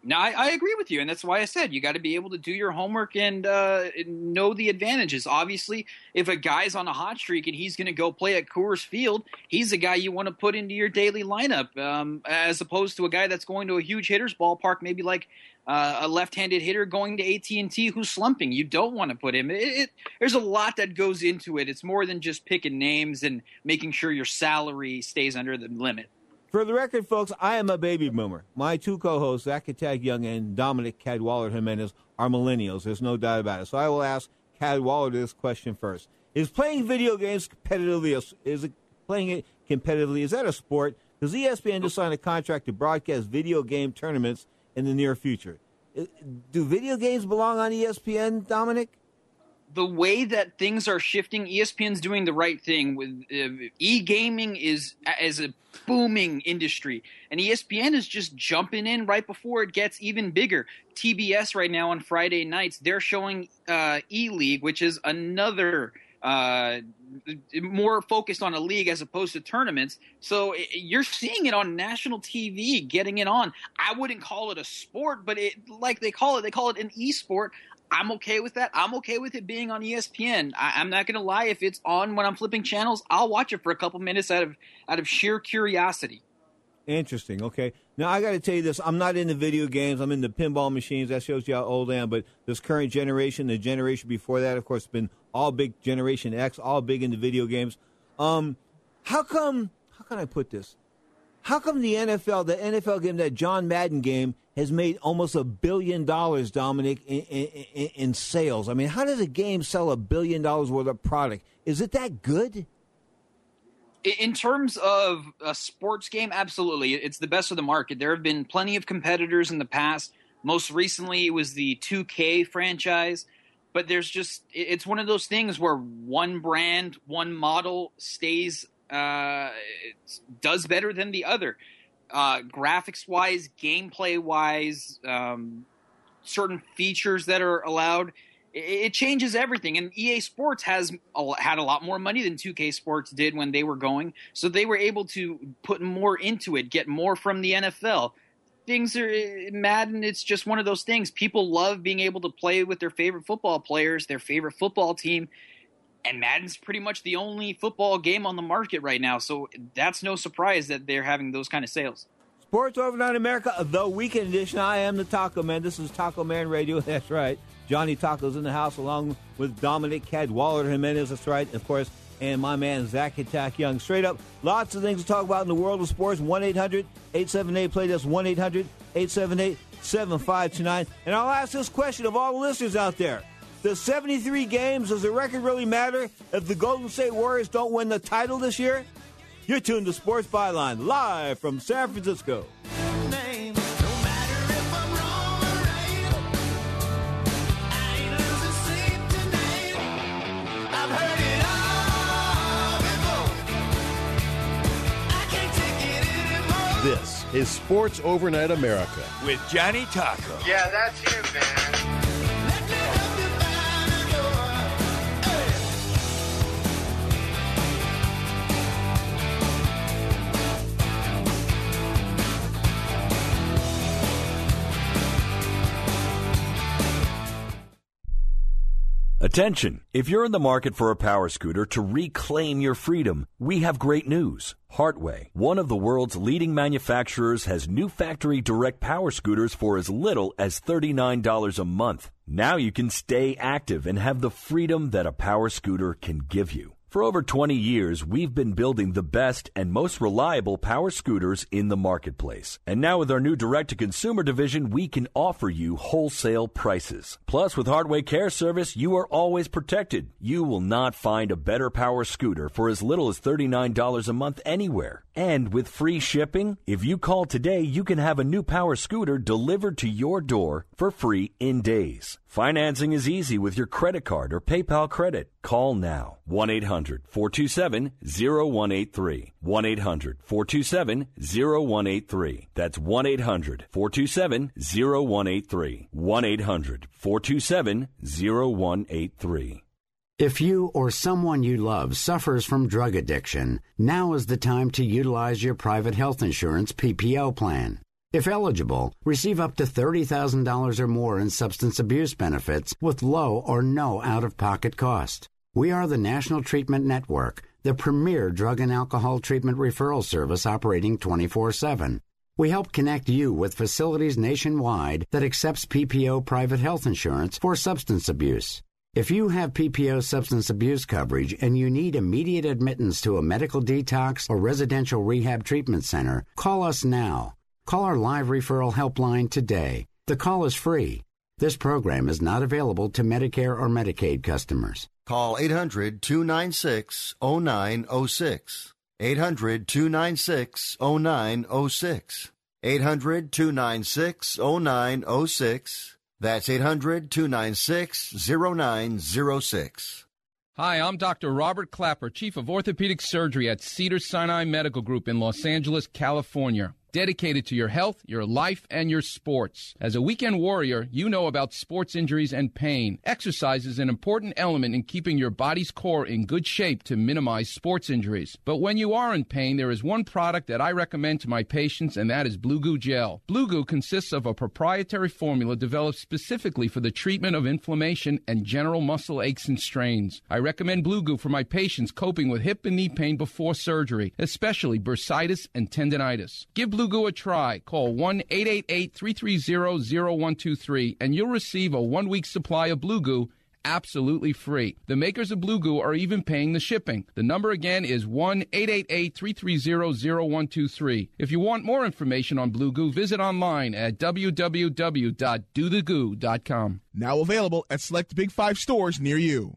No, I, I agree with you, and that's why I said you got to be able to do your homework and uh, know the advantages. Obviously, if a guy's on a hot streak and he's going to go play at Coors Field, he's the guy you want to put into your daily lineup, um, as opposed to a guy that's going to a huge hitter's ballpark, maybe like uh, a left-handed hitter going to A T and T who's slumping. You don't want to put him. It, it, there's a lot that goes into it. It's more than just picking names and making sure your salary stays under the limit. For the record, folks, I am a baby boomer. My two co-hosts, Zach Attack Young and Dominic Cadwallader Jimenez, are millennials. There's no doubt about it. So I will ask Cadwallader this question first. Is playing video games competitively, is it playing it competitively, is that a sport? Does E S P N just sign a contract to broadcast video game tournaments in the near future? Do video games belong on E S P N, Dominic? The way that things are shifting, E S P N's doing the right thing. With uh, e-gaming is as a booming industry, and E S P N is just jumping in right before it gets even bigger. T B S right now on Friday nights, they're showing uh, E-League, which is another uh, more focused on a league as opposed to tournaments. So it, you're seeing it on national T V, getting it on. I wouldn't call it a sport, but it like they call it, they call it an e-sport. I'm okay with that. I'm okay with it being on E S P N. I, I'm not going to lie. If it's on when I'm flipping channels, I'll watch it for a couple minutes out of out of sheer curiosity. Interesting. Okay. Now, I got to tell you this. I'm not into video games. I'm into pinball machines. That shows you how old I am. But this current generation, the generation before that, of course, has been all big Generation X, all big into video games. Um, how come, how can I put this? How come the N F L, the N F L game, that John Madden game, has made almost a billion dollars, Dominic, in, in, in sales? I mean, how does a game sell a billion dollars worth of product? Is it that good? In terms of a sports game, absolutely. It's the best of the market. There have been plenty of competitors in the past. Most recently, it was the two K franchise. But there's just, it's one of those things where one brand, one model stays Uh, does better than the other. Uh, graphics-wise, gameplay-wise, um, certain features that are allowed, it, it changes everything. And E A Sports has a, had a lot more money than two K Sports did when they were going, so they were able to put more into it, get more from the N F L. Things are Madden. It's just one of those things. People love being able to play with their favorite football players, their favorite football team. And Madden's pretty much the only football game on the market right now, so that's no surprise that they're having those kind of sales. Sports Overnight America, the weekend edition. I am the Taco Man. This is Taco Man Radio. That's right. Johnny Taco's in the house along with Dominic Cadwallader Jimenez. That's right, of course, and my man Zach Attack Young. Straight up, lots of things to talk about in the world of sports. one eight hundred eight seven eight play. That's one eight hundred eight seven eight seven five two nine. And I'll ask this question of all the listeners out there. The seventy-three games, does the record really matter if the Golden State Warriors don't win the title this year? You're tuned to Sports Byline, live from San Francisco. This is Sports Overnight America with Johnny Taco. Yeah, that's him, man. Attention! If you're in the market for a power scooter to reclaim your freedom, we have great news. Hartway, one of the world's leading manufacturers, has new factory direct power scooters for as little as thirty-nine dollars a month. Now you can stay active and have the freedom that a power scooter can give you. For over twenty years, we've been building the best and most reliable power scooters in the marketplace. And now with our new direct-to-consumer division, we can offer you wholesale prices. Plus, with Hartway Care Service, you are always protected. You will not find a better power scooter for as little as thirty-nine dollars a month anywhere. And with free shipping, if you call today, you can have a new power scooter delivered to your door for free in days. Financing is easy with your credit card or PayPal credit. Call now. one eight hundred four two seven zero one eight three. one eight hundred four two seven zero one eight three. That's one eight hundred four two seven zero one eight three. one eight hundred four two seven zero one eight three. If you or someone you love suffers from drug addiction, now is the time to utilize your private health insurance P P O plan. If eligible, receive up to thirty thousand dollars or more in substance abuse benefits with low or no out-of-pocket cost. We are the National Treatment Network, the premier drug and alcohol treatment referral service operating twenty-four seven. We help connect you with facilities nationwide that accepts P P O private health insurance for substance abuse. If you have P P O substance abuse coverage and you need immediate admittance to a medical detox or residential rehab treatment center, call us now. Call our live referral helpline today. The call is free. This program is not available to Medicare or Medicaid customers. Call eight hundred, two nine six, oh nine oh six. eight hundred, two nine six, oh nine oh six. eight hundred, two nine six, oh nine oh six. That's eight hundred, two nine six, oh nine oh six. Hi, I'm Doctor Robert Clapper, Chief of Orthopedic Surgery at Cedars-Sinai Medical Group in Los Angeles, California. Dedicated to your health, your life, and your sports. As a weekend warrior, you know about sports injuries and pain. Exercise is an important element in keeping your body's core in good shape to minimize sports injuries. But when you are in pain, there is one product that I recommend to my patients, and that is Blue Goo Gel. Blue Goo consists of a proprietary formula developed specifically for the treatment of inflammation and general muscle aches and strains. I recommend Blue Goo for my patients coping with hip and knee pain before surgery, especially bursitis and tendinitis. Give Blue Blue Goo a try. Call one eight eight eight, three three zero, zero one two three and you'll receive a one-week supply of Blue Goo absolutely free. The makers of Blue Goo are even paying the shipping. The number again is one eight eight eight, three three zero, zero one two three. If you want more information on Blue Goo, visit online at w w w dot do the goo dot com. Now available at select Big Five stores near you.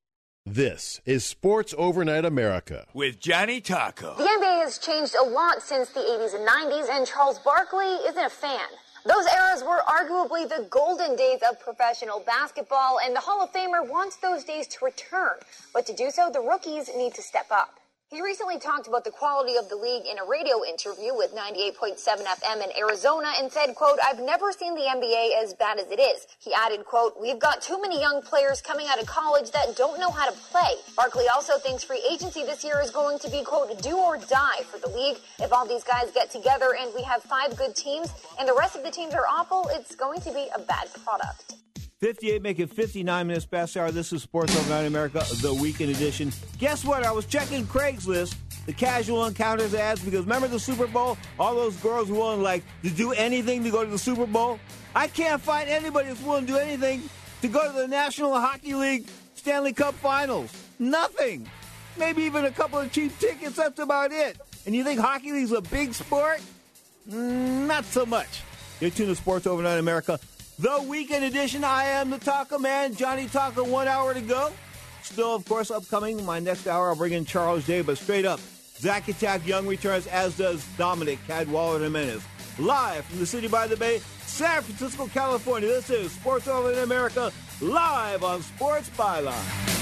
This is Sports Overnight America with Johnny Taco. The N B A has changed a lot since the eighties and nineties, and Charles Barkley isn't a fan. Those eras were arguably the golden days of professional basketball, and the Hall of Famer wants those days to return. But to do so, the rookies need to step up. He recently talked about the quality of the league in a radio interview with ninety-eight point seven F M in Arizona and said, quote, "I've never seen the N B A as bad as it is." He added, quote, "We've got too many young players coming out of college that don't know how to play." Barkley also thinks free agency this year is going to be, quote, "do or die" for the league. If all these guys get together and we have five good teams and the rest of the teams are awful, it's going to be a bad product. fifty-eight, make it fifty-nine minutes past the hour. This is Sports Overnight America, the weekend edition. Guess what? I was checking Craigslist, the casual encounters ads, because remember the Super Bowl? All those girls were willing, like, to do anything to go to the Super Bowl. I can't find anybody that's willing to do anything to go to the National Hockey League Stanley Cup Finals. Nothing. Maybe even a couple of cheap tickets. That's about it. And you think Hockey League's a big sport? Mm, not so much. You're tuned to Sports Overnight America, the weekend edition. I am the Taco Man, Johnny Taco. One hour to go. Still, of course, upcoming. My next hour, I'll bring in Charles Day. But straight up, Zach Attack Young returns, as does Dominic Cadwallader Jimenez. Live from the city by the bay, San Francisco, California. This is Sports Overnight America, live on Sports Byline.